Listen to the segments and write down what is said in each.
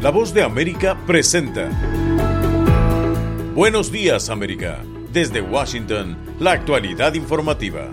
La Voz de América presenta Buenos Días, América. Desde Washington, la actualidad informativa.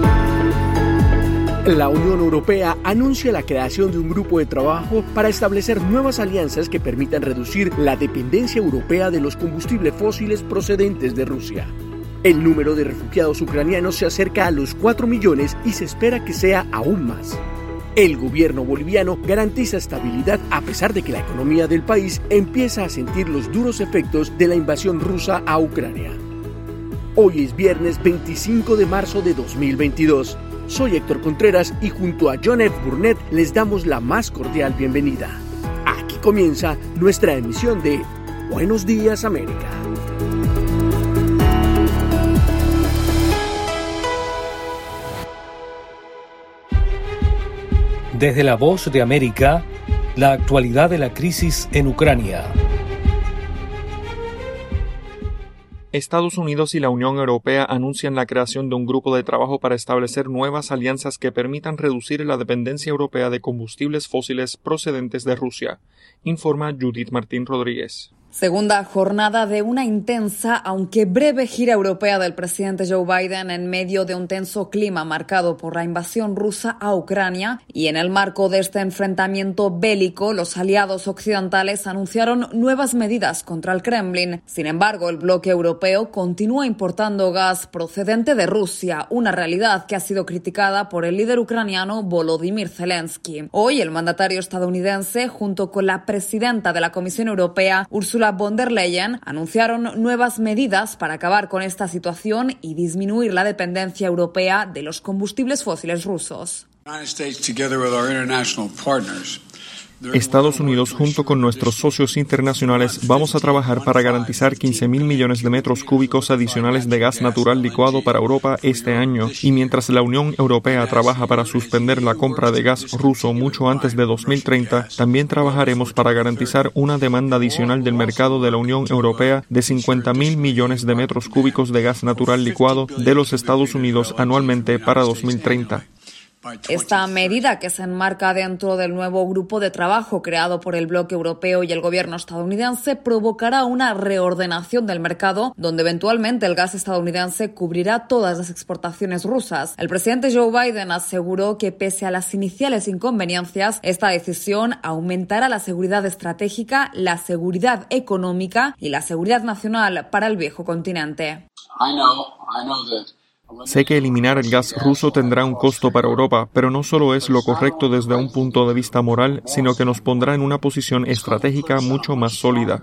La Unión Europea anuncia la creación de un grupo de trabajo para establecer nuevas alianzas que permitan reducir la dependencia europea de los combustibles fósiles procedentes de Rusia. El número de refugiados ucranianos se acerca a los 4 millones y se espera que sea aún más. El gobierno boliviano garantiza estabilidad a pesar de que la economía del país empieza a sentir los duros efectos de la invasión rusa a Ucrania. Hoy es viernes 25 de marzo de 2022. Soy Héctor Contreras y junto a John F. Burnett les damos la más cordial bienvenida. Aquí comienza nuestra emisión de Buenos Días, América. Desde La Voz de América, la actualidad de la crisis en Ucrania. Estados Unidos y la Unión Europea anuncian la creación de un grupo de trabajo para establecer nuevas alianzas que permitan reducir la dependencia europea de combustibles fósiles procedentes de Rusia, informa Judith Martín Rodríguez. Segunda jornada de una intensa, aunque breve gira europea del presidente Joe Biden en medio de un tenso clima marcado por la invasión rusa a Ucrania. Y en el marco de este enfrentamiento bélico, los aliados occidentales anunciaron nuevas medidas contra el Kremlin. Sin embargo, el bloque europeo continúa importando gas procedente de Rusia, una realidad que ha sido criticada por el líder ucraniano Volodymyr Zelensky. Hoy, el mandatario estadounidense, junto con la presidenta de la Comisión Europea, Ursula von der Leyen, anunciaron nuevas medidas para acabar con esta situación y disminuir la dependencia europea de los combustibles fósiles rusos. Estados Unidos, junto con nuestros socios internacionales, vamos a trabajar para garantizar 15.000 millones de metros cúbicos adicionales de gas natural licuado para Europa este año, y mientras la Unión Europea trabaja para suspender la compra de gas ruso mucho antes de 2030, también trabajaremos para garantizar una demanda adicional del mercado de la Unión Europea de 50.000 millones de metros cúbicos de gas natural licuado de los Estados Unidos anualmente para 2030. Esta medida, que se enmarca dentro del nuevo grupo de trabajo creado por el bloque europeo y el gobierno estadounidense, provocará una reordenación del mercado donde eventualmente el gas estadounidense cubrirá todas las exportaciones rusas. El presidente Joe Biden aseguró que pese a las iniciales inconveniencias, esta decisión aumentará la seguridad estratégica, la seguridad económica y la seguridad nacional para el viejo continente. Sé que eliminar el gas ruso tendrá un costo para Europa, pero no solo es lo correcto desde un punto de vista moral, sino que nos pondrá en una posición estratégica mucho más sólida.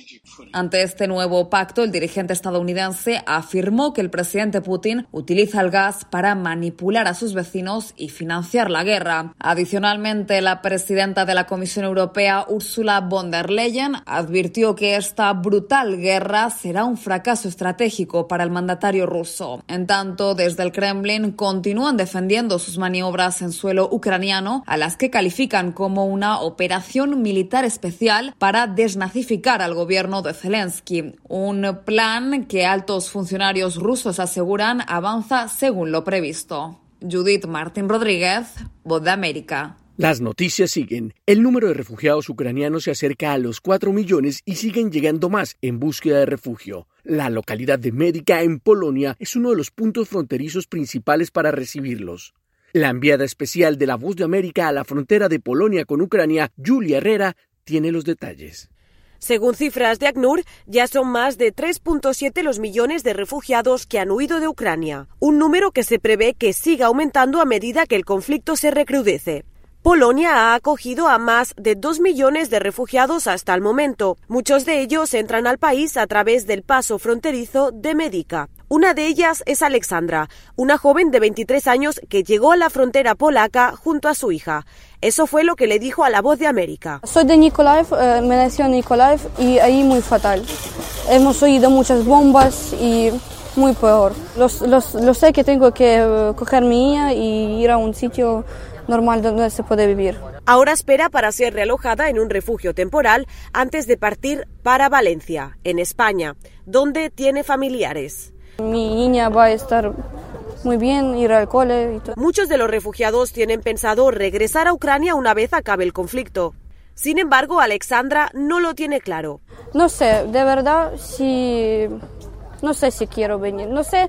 Ante este nuevo pacto, el dirigente estadounidense afirmó que el presidente Putin utiliza el gas para manipular a sus vecinos y financiar la guerra. Adicionalmente, la presidenta de la Comisión Europea, Ursula von der Leyen, advirtió que esta brutal guerra será un fracaso estratégico para el mandatario ruso. En tanto, desde el Kremlin continúan defendiendo sus maniobras en suelo ucraniano, a las que califican como una operación militar especial para desnazificar al gobierno de Zelensky, un plan que altos funcionarios rusos aseguran avanza según lo previsto. Judith Martín Rodríguez, Voz de América. Las noticias siguen. El número de refugiados ucranianos se acerca a los 4 millones y siguen llegando más en búsqueda de refugio. La localidad de Medica, en Polonia, es uno de los puntos fronterizos principales para recibirlos. La enviada especial de La Voz de América a la frontera de Polonia con Ucrania, Julia Herrera, tiene los detalles. Según cifras de ACNUR, ya son más de 3.7 los millones de refugiados que han huido de Ucrania, un número que se prevé que siga aumentando a medida que el conflicto se recrudece. Polonia ha acogido a más de 2 millones de refugiados hasta el momento. Muchos de ellos entran al país a través del paso fronterizo de Medica. Una de ellas es Alexandra, una joven de 23 años que llegó a la frontera polaca junto a su hija. Eso fue lo que le dijo a La Voz de América. Soy de Nikolaev, me nací en Nikolaev y ahí muy fatal. Hemos oído muchas bombas y muy peor. Lo sé que tengo que coger mi hija y ir a un sitio normal donde se puede vivir. Ahora espera para ser realojada en un refugio temporal antes de partir para Valencia, en España, donde tiene familiares. Mi niña va a estar muy bien, ir al cole y todo. Muchos de los refugiados tienen pensado regresar a Ucrania una vez acabe el conflicto. Sin embargo, Alexandra no lo tiene claro. No sé, de verdad, no sé si quiero venir. No sé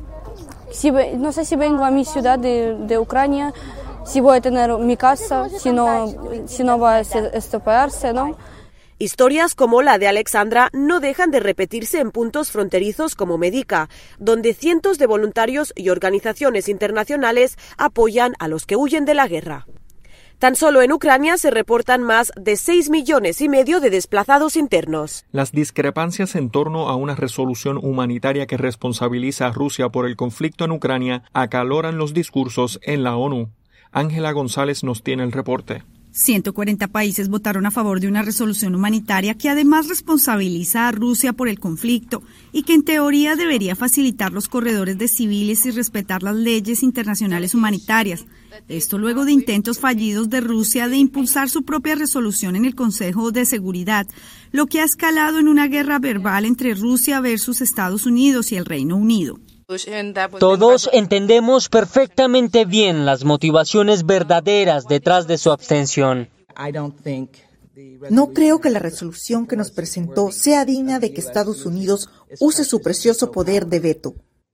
si vengo a mi ciudad de Ucrania, si voy a tener mi casa, si no va a estropearse, ¿no? Historias como la de Alexandra no dejan de repetirse en puntos fronterizos como Medica, donde cientos de voluntarios y organizaciones internacionales apoyan a los que huyen de la guerra. Tan solo en Ucrania se reportan más de 6,5 millones de desplazados internos. Las discrepancias en torno a una resolución humanitaria que responsabiliza a Rusia por el conflicto en Ucrania acaloran los discursos en la ONU. Ángela González nos tiene el reporte. 140 países votaron a favor de una resolución humanitaria que además responsabiliza a Rusia por el conflicto y que en teoría debería facilitar los corredores de civiles y respetar las leyes internacionales humanitarias. Esto luego de intentos fallidos de Rusia de impulsar su propia resolución en el Consejo de Seguridad, lo que ha escalado en una guerra verbal entre Rusia versus Estados Unidos y el Reino Unido. Todos entendemos perfectamente bien las motivaciones verdaderas detrás de su abstención. No creo que la resolución que nos presentó sea digna de que Estados Unidos use su precioso poder de veto.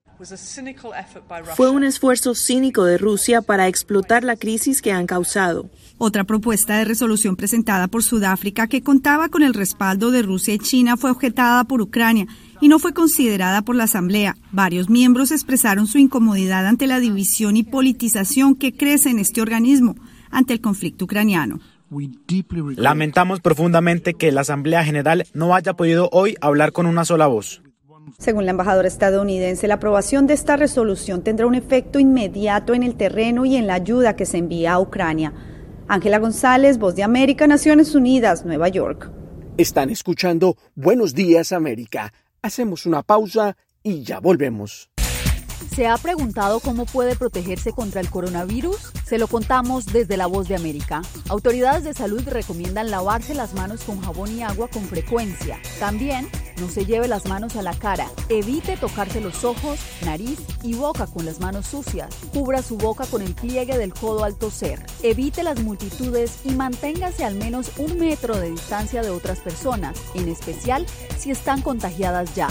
Fue un esfuerzo cínico de Rusia para explotar la crisis que han causado. Otra propuesta de resolución presentada por Sudáfrica, que contaba con el respaldo de Rusia y China, fue objetada por Ucrania y no fue considerada por la Asamblea. Varios miembros expresaron su incomodidad ante la división y politización que crece en este organismo ante el conflicto ucraniano. Lamentamos profundamente que la Asamblea General no haya podido hoy hablar con una sola voz. Según la embajadora estadounidense, la aprobación de esta resolución tendrá un efecto inmediato en el terreno y en la ayuda que se envía a Ucrania. Ángela González, Voz de América, Naciones Unidas, Nueva York. Están escuchando Buenos Días, América. Hacemos una pausa y ya volvemos. ¿Se ha preguntado cómo puede protegerse contra el coronavirus? Se lo contamos desde La Voz de América. Autoridades de salud recomiendan lavarse las manos con jabón y agua con frecuencia. También no se lleve las manos a la cara. Evite tocarse los ojos, nariz y boca con las manos sucias. Cubra su boca con el pliegue del codo al toser. Evite las multitudes y manténgase al menos 1 metro de distancia de otras personas, en especial si están contagiadas ya.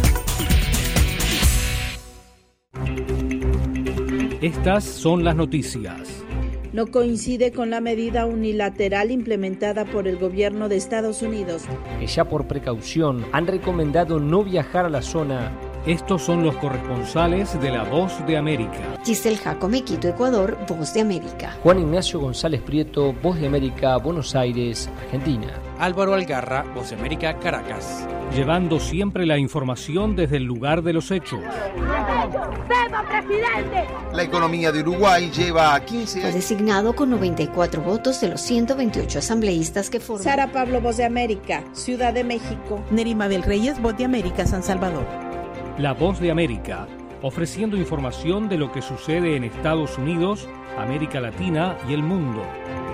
Estas son las noticias. No coincide con la medida unilateral implementada por el gobierno de Estados Unidos. Ya por precaución han recomendado no viajar a la zona. Estos son los corresponsales de La Voz de América. Giselle Jacome, Quito, Ecuador, Voz de América. Juan Ignacio González Prieto, Voz de América, Buenos Aires, Argentina. Álvaro Algarra, Voz de América, Caracas. Llevando siempre la información desde el lugar de los hechos. ¡Viva presidente! La economía de Uruguay lleva 15 años. Fue designado con 94 votos de los 128 asambleístas que forman. Sara Pablo, Voz de América, Ciudad de México. Neri Mabel Reyes, Voz de América, San Salvador. La Voz de América, ofreciendo información de lo que sucede en Estados Unidos, América Latina y el mundo.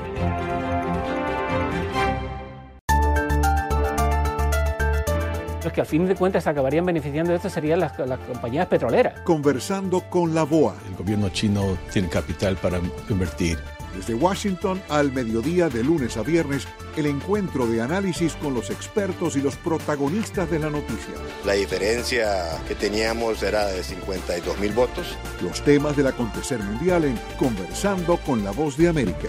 Los que al fin de cuentas acabarían beneficiando de esto serían las compañías petroleras. Conversando con la BOA. El gobierno chino tiene capital para invertir. Desde Washington al mediodía, de lunes a viernes, el encuentro de análisis con los expertos y los protagonistas de la noticia. La diferencia que teníamos era de 52,000 votos. Los temas del acontecer mundial en Conversando con la Voz de América.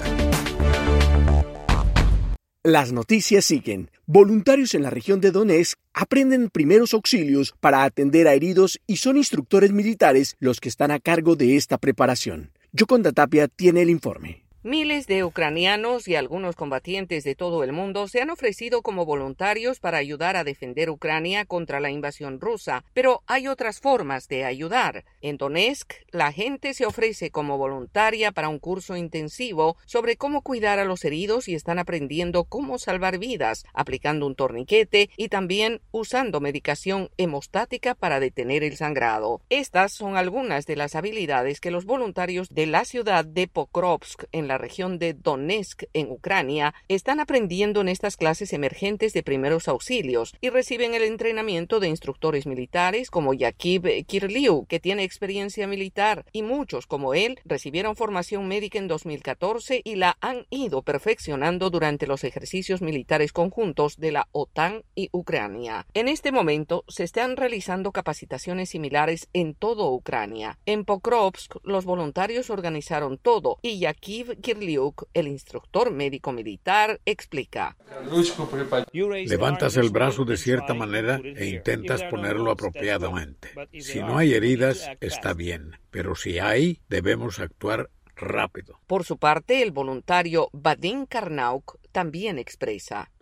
Las noticias siguen. Voluntarios en la región de Donetsk aprenden primeros auxilios para atender a heridos y son instructores militares los que están a cargo de esta preparación. Yoconda Tapia tiene el informe. Miles de ucranianos y algunos combatientes de todo el mundo se han ofrecido como voluntarios para ayudar a defender Ucrania contra la invasión rusa, pero hay otras formas de ayudar. En Donetsk, la gente se ofrece como voluntaria para un curso intensivo sobre cómo cuidar a los heridos y están aprendiendo cómo salvar vidas, aplicando un torniquete y también usando medicación hemostática para detener el sangrado. Estas son algunas de las habilidades que los voluntarios de la ciudad de Pokrovsk, en la región de Donetsk, en Ucrania, están aprendiendo en estas clases emergentes de primeros auxilios y reciben el entrenamiento de instructores militares como Yakiv Kirliuk, que tiene experiencia militar, y muchos como él recibieron formación médica en 2014 y la han ido perfeccionando durante los ejercicios militares conjuntos de la OTAN y Ucrania. En este momento se están realizando capacitaciones similares en todo Ucrania. En Pokrovsk, los voluntarios organizaron todo y Yakiv Kirliuk, el instructor médico militar, explica. Levantas el brazo de cierta manera e intentas ponerlo apropiadamente. Si no hay heridas, está bien, pero si hay, debemos actuar rápido. Por su parte, el voluntario Vadim Karnauk también expresa.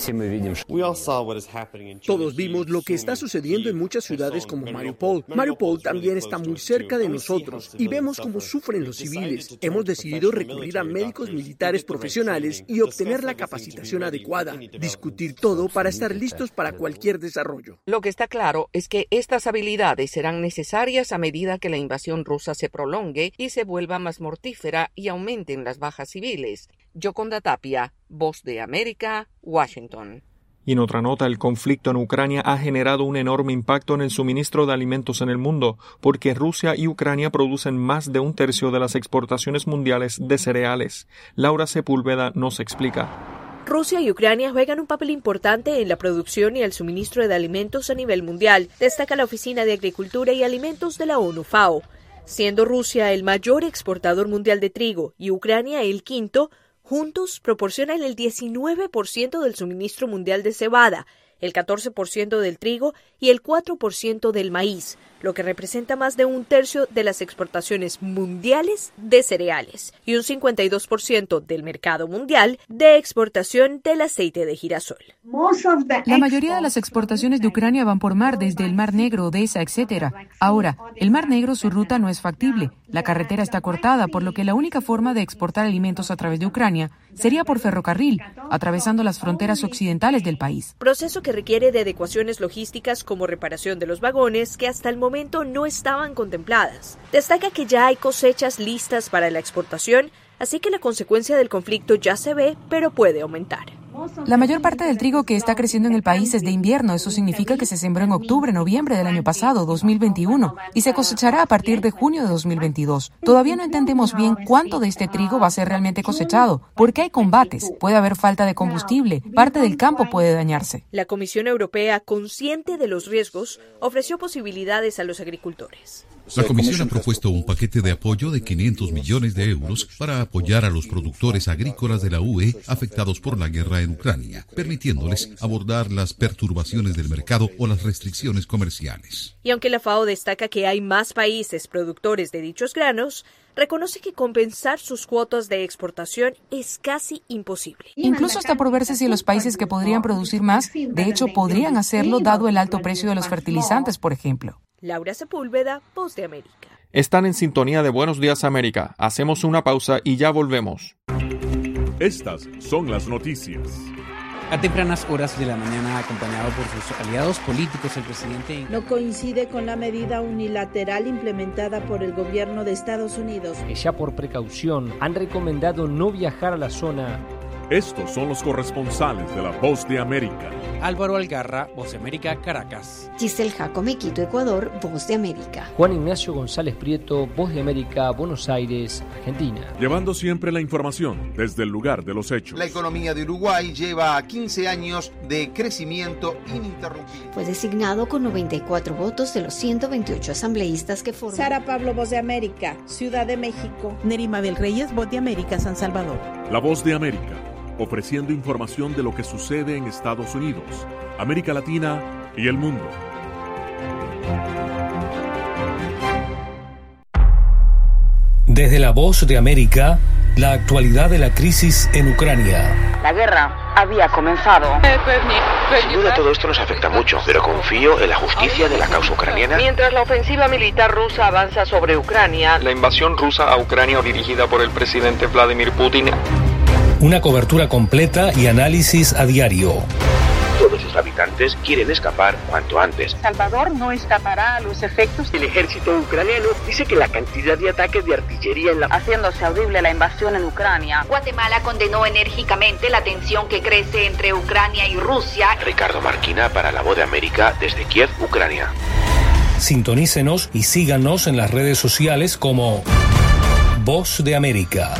Todos vimos lo que está sucediendo en muchas ciudades como Mariupol. Mariupol también está muy cerca de nosotros y vemos cómo sufren los civiles. Hemos decidido recurrir a médicos militares profesionales y obtener la capacitación adecuada, discutir todo para estar listos para cualquier desarrollo. Lo que está claro es que estas habilidades serán necesarias a medida que la invasión rusa se prolongue y se vuelva más mortífera y aumenten las bajas civiles. Yoconda Tapia, Voz de América, Washington. Y en otra nota, el conflicto en Ucrania ha generado un enorme impacto en el suministro de alimentos en el mundo, porque Rusia y Ucrania producen más de un tercio de las exportaciones mundiales de cereales. Laura Sepúlveda nos explica. Rusia y Ucrania juegan un papel importante en la producción y el suministro de alimentos a nivel mundial, destaca la Oficina de Agricultura y Alimentos de la ONU-FAO. Siendo Rusia el mayor exportador mundial de trigo y Ucrania el quinto, juntos proporcionan el 19% del suministro mundial de cebada, el 14% del trigo y el 4% del maíz, lo que representa más de un tercio de las exportaciones mundiales de cereales y un 52% del mercado mundial de exportación del aceite de girasol. La mayoría de las exportaciones de Ucrania van por mar, desde el Mar Negro, Odessa, etc. Ahora, el Mar Negro, su ruta no es factible. La carretera está cortada, por lo que la única forma de exportar alimentos a través de Ucrania sería por ferrocarril, atravesando las fronteras occidentales del país. Proceso que requiere de adecuaciones logísticas como reparación de los vagones que hasta el momento no estaban contempladas. Destaca que ya hay cosechas listas para la exportación, así que la consecuencia del conflicto ya se ve, pero puede aumentar. La mayor parte del trigo que está creciendo en el país es de invierno. Eso significa que se sembró en octubre, noviembre del año pasado, 2021, y se cosechará a partir de junio de 2022. Todavía no entendemos bien cuánto de este trigo va a ser realmente cosechado, porque hay combates, puede haber falta de combustible, parte del campo puede dañarse. La Comisión Europea, consciente de los riesgos, ofreció posibilidades a los agricultores. La Comisión ha propuesto un paquete de apoyo de 500 millones de euros para apoyar a los productores agrícolas de la UE afectados por la guerra en Ucrania, permitiéndoles abordar las perturbaciones del mercado o las restricciones comerciales. Y aunque la FAO destaca que hay más países productores de dichos granos, reconoce que compensar sus cuotas de exportación es casi imposible. Incluso está por verse si los países que podrían producir más, de hecho, podrían hacerlo dado el alto precio de los fertilizantes, por ejemplo. Laura Sepúlveda, Voz de América. Están en sintonía de Buenos Días América. Hacemos una pausa y ya volvemos. Estas son las noticias. A tempranas horas de la mañana, acompañado por sus aliados políticos, el presidente no coincide con la medida unilateral implementada por el gobierno de Estados Unidos. Que ya por precaución han recomendado no viajar a la zona. Estos son los corresponsales de La Voz de América. Álvaro Algarra, Voz de América, Caracas. Giselle Jacome, Quito, Ecuador, Voz de América. Juan Ignacio González Prieto, Voz de América, Buenos Aires, Argentina. Llevando siempre la información desde el lugar de los hechos. La economía de Uruguay lleva 15 años de crecimiento ininterrumpido. Fue designado con 94 votos de los 128 asambleístas que forman. Sara Pablo, Voz de América, Ciudad de México. Nerima del Reyes, Voz de América, San Salvador. La Voz de América, ofreciendo información de lo que sucede en Estados Unidos, América Latina y el mundo. Desde La Voz de América, la actualidad de la crisis en Ucrania. La guerra había comenzado. Sin duda todo esto nos afecta mucho, pero confío en la justicia de la causa ucraniana. Mientras la ofensiva militar rusa avanza sobre Ucrania, la invasión rusa a Ucrania dirigida por el presidente Vladimir Putin. Una cobertura completa y análisis a diario. Todos los habitantes quieren escapar cuanto antes. Salvador no escapará a los efectos. El ejército ucraniano dice que la cantidad de ataques de artillería haciéndose audible la invasión en Ucrania. Guatemala condenó enérgicamente la tensión que crece entre Ucrania y Rusia. Ricardo Marquina para La Voz de América desde Kiev, Ucrania. Sintonícenos y síganos en las redes sociales como Voz de América.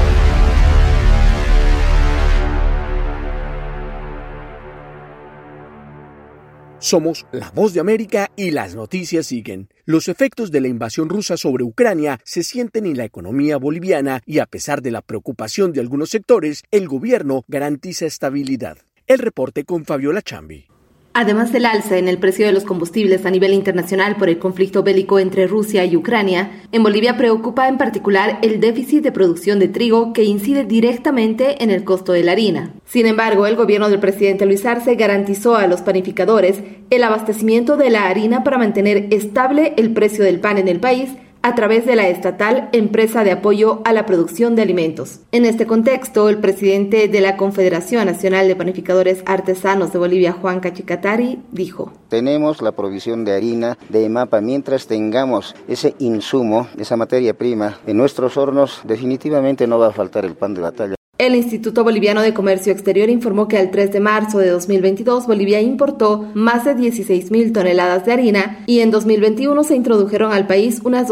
Somos La Voz de América y las noticias siguen. Los efectos de la invasión rusa sobre Ucrania se sienten en la economía boliviana y a pesar de la preocupación de algunos sectores, el gobierno garantiza estabilidad. El reporte con Fabiola Chambi. Además del alza en el precio de los combustibles a nivel internacional por el conflicto bélico entre Rusia y Ucrania, en Bolivia preocupa en particular el déficit de producción de trigo que incide directamente en el costo de la harina. Sin embargo, el gobierno del presidente Luis Arce garantizó a los panificadores el abastecimiento de la harina para mantener estable el precio del pan en el país a través de la estatal Empresa de Apoyo a la Producción de Alimentos. En este contexto, el presidente de la Confederación Nacional de Panificadores Artesanos de Bolivia, Juan Cachicatari, dijo: tenemos la provisión de harina de EMAPA. Mientras tengamos ese insumo, esa materia prima en nuestros hornos, definitivamente no va a faltar el pan de batalla. El Instituto Boliviano de Comercio Exterior informó que al 3 de marzo de 2022 Bolivia importó más de 16.000 toneladas de harina y en 2021 se introdujeron al país unas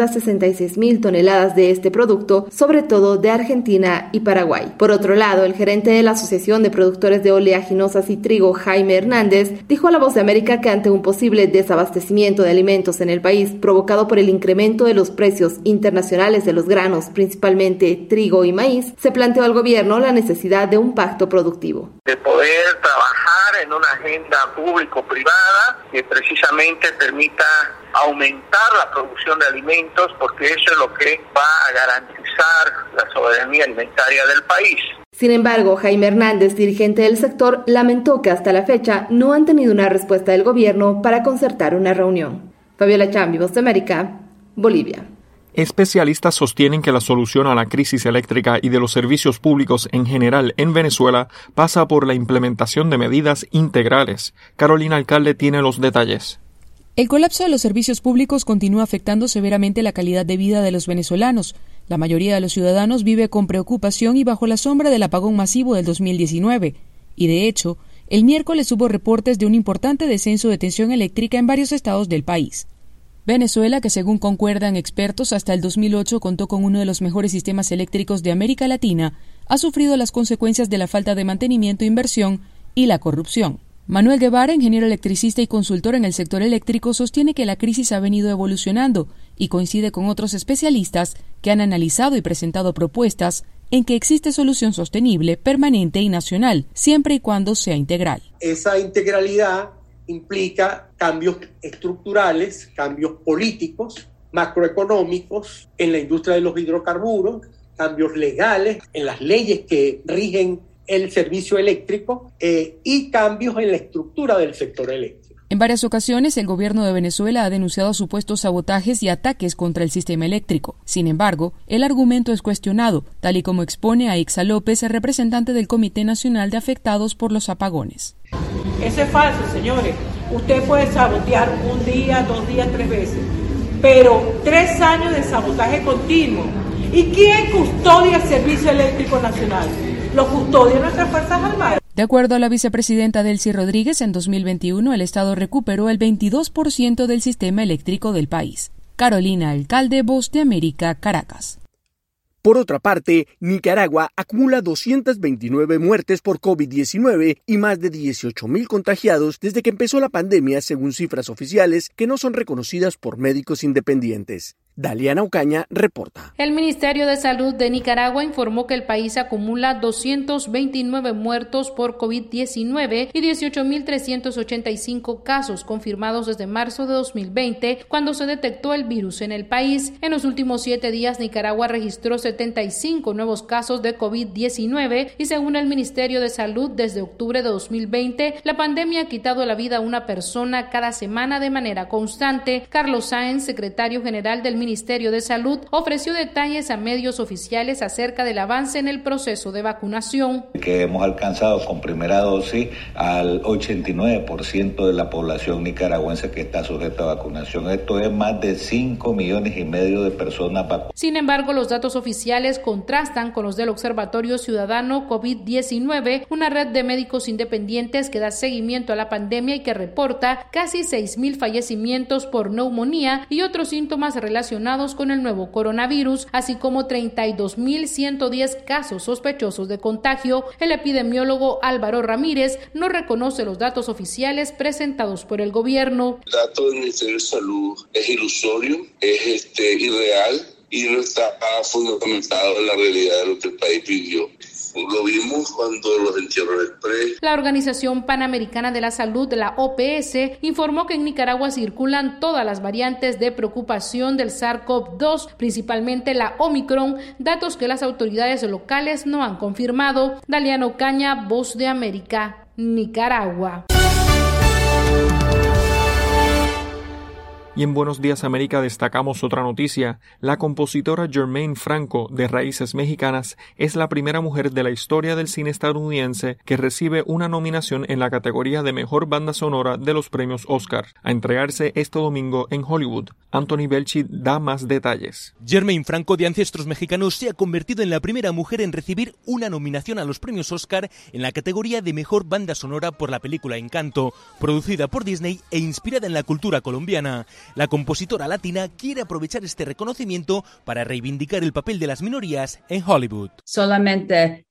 266.000 toneladas de este producto, sobre todo de Argentina y Paraguay. Por otro lado, el gerente de la Asociación de Productores de Oleaginosas y Trigo, Jaime Hernández, dijo a La Voz de América que ante un posible desabastecimiento de alimentos en el país provocado por el incremento de los precios internacionales de los granos, principalmente trigo y maíz, se planteó al gobierno la necesidad de un pacto productivo. De poder trabajar en una agenda público-privada que precisamente permita aumentar la producción de alimentos, porque eso es lo que va a garantizar la soberanía alimentaria del país. Sin embargo, Jaime Hernández, dirigente del sector, lamentó que hasta la fecha no han tenido una respuesta del gobierno para concertar una reunión. Fabiola Chambi, Voz de América, Bolivia. Especialistas sostienen que la solución a la crisis eléctrica y de los servicios públicos en general en Venezuela pasa por la implementación de medidas integrales. Carolina Alcalde tiene los detalles. El colapso de los servicios públicos continúa afectando severamente la calidad de vida de los venezolanos. La mayoría de los ciudadanos vive con preocupación y bajo la sombra del apagón masivo del 2019. Y de hecho, el miércoles hubo reportes de un importante descenso de tensión eléctrica en varios estados del país. Venezuela, que según concuerdan expertos hasta el 2008 contó con uno de los mejores sistemas eléctricos de América Latina, ha sufrido las consecuencias de la falta de mantenimiento, inversión y la corrupción. Manuel Guevara, ingeniero electricista y consultor en el sector eléctrico, sostiene que la crisis ha venido evolucionando y coincide con otros especialistas que han analizado y presentado propuestas en que existe solución sostenible, permanente y nacional, siempre y cuando sea integral. Esa integralidad implica cambios estructurales, cambios políticos, macroeconómicos en la industria de los hidrocarburos, cambios legales en las leyes que rigen el servicio eléctrico y cambios en la estructura del sector eléctrico. En varias ocasiones, el gobierno de Venezuela ha denunciado supuestos sabotajes y ataques contra el sistema eléctrico. Sin embargo, el argumento es cuestionado, tal y como expone Aixa López, representante del Comité Nacional de Afectados por los Apagones. Eso es falso, señores. Usted puede sabotear un día, 2 días, 3 veces, pero 3 años de sabotaje continuo. ¿Y quién custodia el Servicio Eléctrico Nacional? Lo custodian nuestras Fuerzas Armadas. De acuerdo a la vicepresidenta Delcy Rodríguez, en 2021 el Estado recuperó el 22% del sistema eléctrico del país. Carolina Alcalde, Voz de América, Caracas. Por otra parte, Nicaragua acumula 229 muertes por COVID-19 y más de 18.000 contagiados desde que empezó la pandemia, según cifras oficiales que no son reconocidas por médicos independientes. Daliana Ocaña reporta. El Ministerio de Salud de Nicaragua informó que el país acumula 229 muertos por COVID-19 y 18.385 casos confirmados desde marzo de 2020, cuando se detectó el virus en el país. En los últimos 7 días, Nicaragua registró 75 nuevos casos de COVID-19 y según el Ministerio de Salud, desde octubre de 2020, la pandemia ha quitado la vida a una persona cada semana de manera constante. Carlos Sáenz, secretario general del Ministerio de Salud ofreció detalles a medios oficiales acerca del avance en el proceso de vacunación. Que hemos alcanzado con primera dosis al 89% de la población nicaragüense que está sujeta a vacunación. Esto es más de 5,5 millones de personas vacunadas. Sin embargo, los datos oficiales contrastan con los del Observatorio Ciudadano COVID-19, una red de médicos independientes que da seguimiento a la pandemia y que reporta casi 6,000 fallecimientos por neumonía y otros síntomas relacionados con el nuevo coronavirus, así como 32,110 casos sospechosos de contagio. El epidemiólogo Álvaro Ramírez no reconoce los datos oficiales presentados por el gobierno. El dato del Ministerio de Salud es ilusorio, es irreal y no está fundamentado en la realidad de lo que el país vivió. Lo vimos cuando los entierros express. La Organización Panamericana de la Salud, la OPS, informó que en Nicaragua circulan todas las variantes de preocupación del SARS-CoV-2, principalmente la Omicron, datos que las autoridades locales no han confirmado. Daliana Ocaña, Voz de América, Nicaragua. Y en Buenos Días América destacamos otra noticia. La compositora Germaine Franco, de raíces mexicanas, es la primera mujer de la historia del cine estadounidense que recibe una nominación en la categoría de Mejor Banda Sonora de los premios Oscar, a entregarse este domingo en Hollywood. Anthony Belchi da más detalles. Germaine Franco, de ancestros mexicanos, se ha convertido en la primera mujer en recibir una nominación a los premios Oscar en la categoría de Mejor Banda Sonora por la película Encanto, producida por Disney e inspirada en la cultura colombiana. La compositora latina quiere aprovechar este reconocimiento para reivindicar el papel de las minorías en Hollywood. Solamente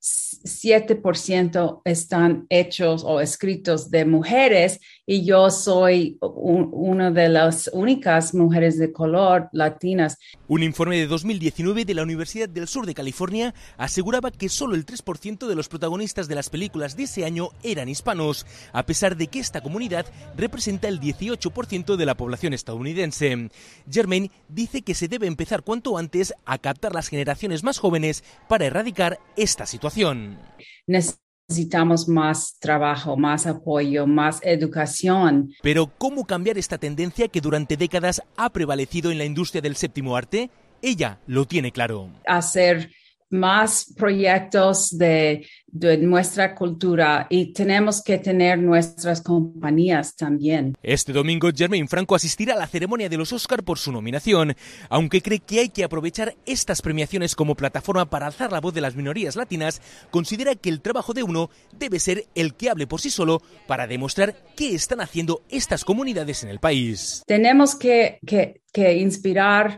7% están hechos o escritos de mujeres y yo soy una de las únicas mujeres de color latinas. Un informe de 2019 de la Universidad del Sur de California aseguraba que solo el 3% de los protagonistas de las películas de ese año eran hispanos, a pesar de que esta comunidad representa el 18% de la población estadounidense. Germaine dice que se debe empezar cuanto antes a captar las generaciones más jóvenes para erradicar esta situación. Necesitamos más trabajo, más apoyo, más educación. Pero ¿cómo cambiar esta tendencia que durante décadas ha prevalecido en la industria del séptimo arte? Ella lo tiene claro. Hacer más proyectos de nuestra cultura y tenemos que tener nuestras compañías también. Este domingo Germaine Franco asistirá a la ceremonia de los Oscar por su nominación, aunque cree que hay que aprovechar estas premiaciones como plataforma para alzar la voz de las minorías latinas. Considera que el trabajo de uno debe ser el que hable por sí solo para demostrar qué están haciendo estas comunidades en el país. Tenemos que inspirar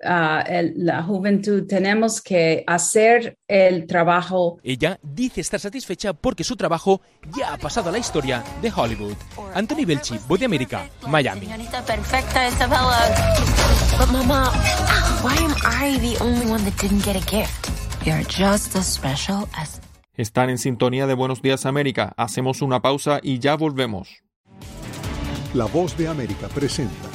la juventud, tenemos que hacer el trabajo. Ella dice estar satisfecha porque su trabajo ya ha pasado a la historia de Hollywood. Anthony Belchi, Voz de América, Miami. Perfecta, Isabella. But Mama, why am I the only one that didn't get a gift? You're just as special as... Están en sintonía de Buenos Días América. Hacemos una pausa y ya volvemos. La Voz de América presenta.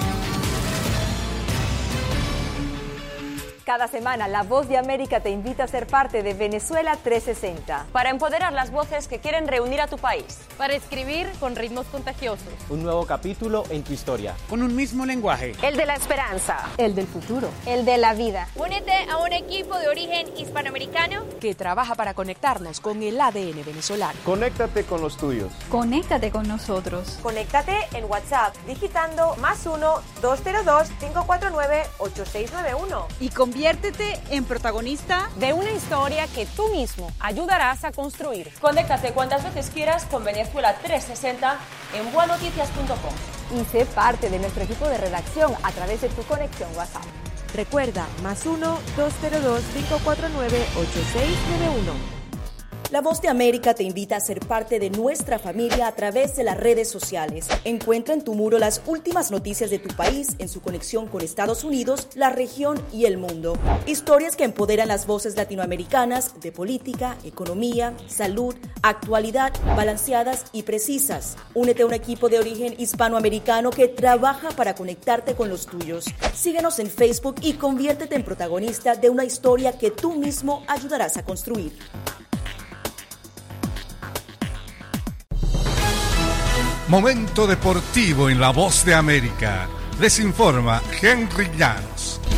Cada semana, La Voz de América te invita a ser parte de Venezuela 360. Para empoderar las voces que quieren reunir a tu país. Para escribir con ritmos contagiosos. Un nuevo capítulo en tu historia. Con un mismo lenguaje. El de la esperanza. El del futuro. El de la vida. Únete a un equipo de origen hispanoamericano que trabaja para conectarnos con el ADN venezolano. Conéctate con los tuyos. Conéctate con nosotros. Conéctate en WhatsApp digitando +1 202 549 8691. Y conviértete en protagonista de una historia que tú mismo ayudarás a construir. Conéctate cuantas veces quieras con Venezuela 360 en buenoticias.com. Y sé parte de nuestro equipo de redacción a través de tu conexión WhatsApp. Recuerda, +1 202 549 8691. La Voz de América te invita a ser parte de nuestra familia a través de las redes sociales. Encuentra en tu muro las últimas noticias de tu país en su conexión con Estados Unidos, la región y el mundo. Historias que empoderan las voces latinoamericanas de política, economía, salud, actualidad, balanceadas y precisas. Únete a un equipo de origen hispanoamericano que trabaja para conectarte con los tuyos. Síguenos en Facebook y conviértete en protagonista de una historia que tú mismo ayudarás a construir. Momento deportivo en La Voz de América. Les informa Henry Llanos.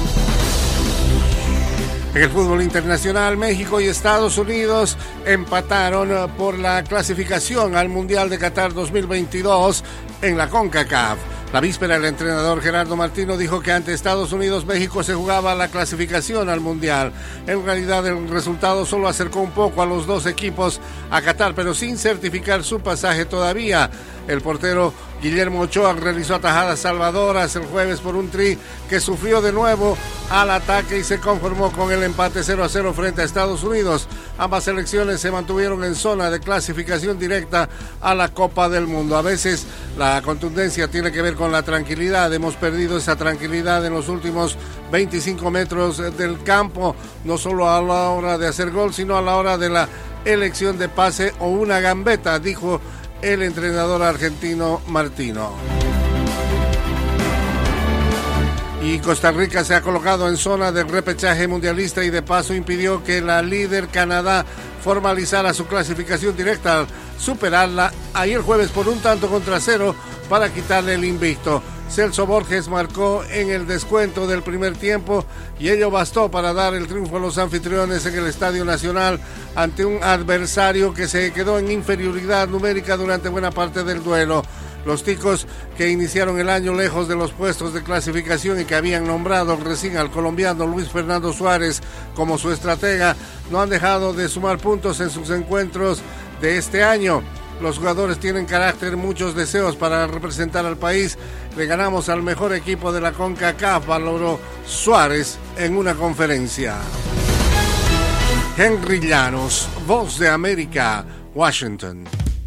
En el fútbol internacional, México y Estados Unidos empataron por la clasificación al Mundial de Qatar 2022 en la CONCACAF. La víspera, el entrenador Gerardo Martino dijo que ante Estados Unidos, México se jugaba la clasificación al Mundial. En realidad, el resultado solo acercó un poco a los dos equipos a Qatar, pero sin certificar su pasaje todavía. El portero Guillermo Ochoa realizó atajadas salvadoras el jueves por un tri que sufrió de nuevo al ataque y se conformó con el empate 0-0 frente a Estados Unidos. Ambas selecciones se mantuvieron en zona de clasificación directa a la Copa del Mundo. A veces la contundencia tiene que ver con la tranquilidad. Hemos perdido esa tranquilidad en los últimos 25 metros del campo, no solo a la hora de hacer gol, sino a la hora de la elección de pase o una gambeta, dijo el entrenador argentino Martino. Y Costa Rica se ha colocado en zona de repechaje mundialista y de paso impidió que la líder Canadá formalizara su clasificación directa al superarla ayer jueves por 1-0 para quitarle el invicto. Celso Borges marcó en el descuento del primer tiempo y ello bastó para dar el triunfo a los anfitriones en el Estadio Nacional ante un adversario que se quedó en inferioridad numérica durante buena parte del duelo. Los ticos, que iniciaron el año lejos de los puestos de clasificación y que habían nombrado recién al colombiano Luis Fernando Suárez como su estratega, no han dejado de sumar puntos en sus encuentros de este año. Los jugadores tienen carácter, muchos deseos para representar al país. Le ganamos al mejor equipo de la CONCACAF, valoró Suárez en una conferencia. Henry Llanos, Voz de América, Washington.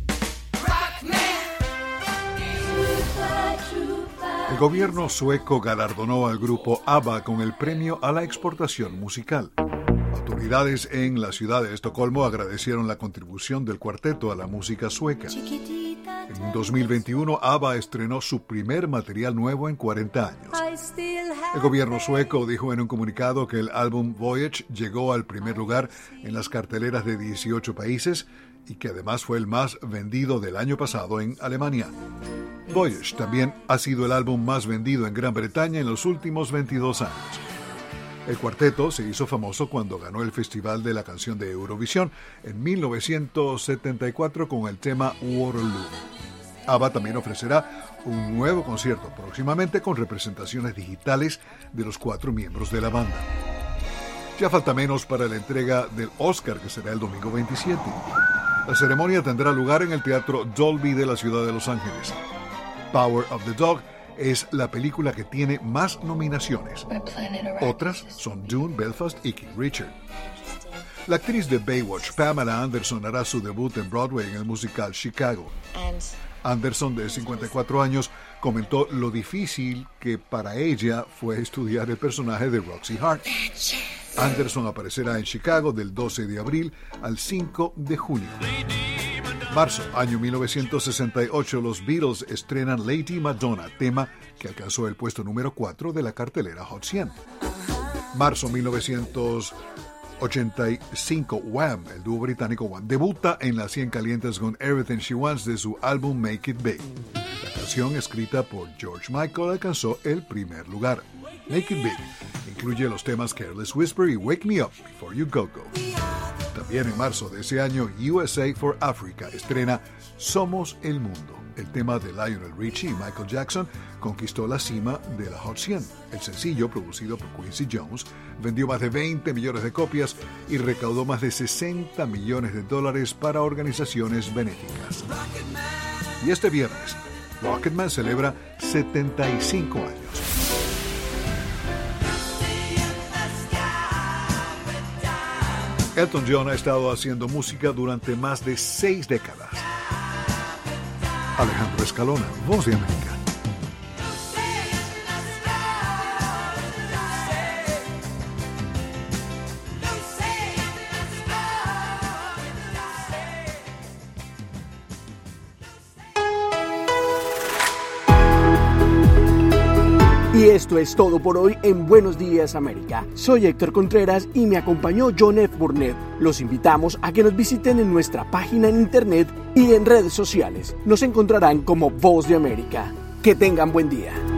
El gobierno sueco galardonó al grupo ABBA con el premio a la exportación musical. Autoridades en la ciudad de Estocolmo agradecieron la contribución del cuarteto a la música sueca. En 2021, ABBA estrenó su primer material nuevo en 40 años. El gobierno sueco dijo en un comunicado que el álbum Voyage llegó al primer lugar en las carteleras de 18 países y que además fue el más vendido del año pasado en Alemania. Voyage también ha sido el álbum más vendido en Gran Bretaña en los últimos 22 años. El cuarteto se hizo famoso cuando ganó el Festival de la Canción de Eurovisión en 1974 con el tema Waterloo. ABBA también ofrecerá un nuevo concierto próximamente con representaciones digitales de los 4 miembros de la banda. Ya falta menos para la entrega del Oscar, que será el domingo 27. La ceremonia tendrá lugar en el Teatro Dolby de la ciudad de Los Ángeles. Power of the Dog es la película que tiene más nominaciones. Otras son Dune, Belfast y King Richard. La actriz de Baywatch, Pamela Anderson, hará su debut en Broadway en el musical Chicago. Anderson, de 54 años, comentó lo difícil que para ella fue estudiar el personaje de Roxy Hart. Anderson aparecerá en Chicago del 12 de abril al 5 de junio. Marzo, año 1968, los Beatles estrenan Lady Madonna, tema que alcanzó el puesto número 4 de la cartelera Hot 100. Marzo 1985, Wham, el dúo británico Wham, debuta en las 100 calientes con Everything She Wants de su álbum Make It Big. La canción, escrita por George Michael, alcanzó el primer lugar. Make It Big incluye los temas Careless Whisper y Wake Me Up Before You Go Go. También en marzo de ese año, USA for Africa estrena Somos el Mundo. El tema de Lionel Richie y Michael Jackson conquistó la cima de la Hot 100. El sencillo, producido por Quincy Jones, vendió más de 20 millones de copias y recaudó más de $60 millones para organizaciones benéficas. Y este viernes, Rocketman celebra 75 años. Elton John ha estado haciendo música durante más de 6 décadas. Alejandro Escalona, Voz de América. Y esto es todo por hoy en Buenos Días América. Soy Héctor Contreras y me acompañó John F. Burnett. Los invitamos a que nos visiten en nuestra página en internet y en redes sociales. Nos encontrarán como Voz de América. Que tengan buen día.